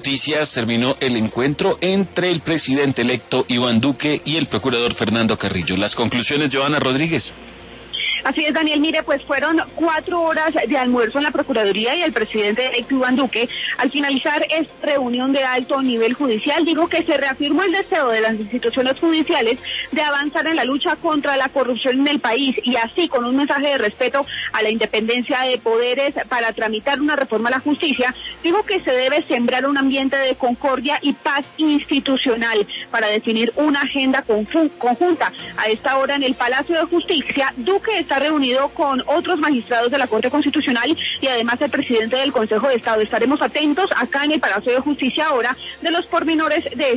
Noticias, terminó el encuentro entre el presidente electo Iván Duque y el procurador Fernando Carrillo. Las conclusiones, Joana Rodríguez. Así es, Daniel, mire, pues fueron 4 horas de almuerzo en la Procuraduría y el presidente electo Iván Duque, al finalizar esta reunión de alto nivel judicial, dijo que se reafirmó el deseo de las instituciones judiciales de avanzar en la lucha contra la corrupción en el país y así, con un mensaje de respeto a la independencia de poderes para tramitar una reforma a la justicia, dijo que se debe sembrar un ambiente de concordia y paz institucional para definir una agenda conjunta. A esta hora en el Palacio de Justicia, Duque está reunido con otros magistrados de la Corte Constitucional y además el presidente del Consejo de Estado. Estaremos atentos acá en el Palacio de Justicia ahora de los pormenores de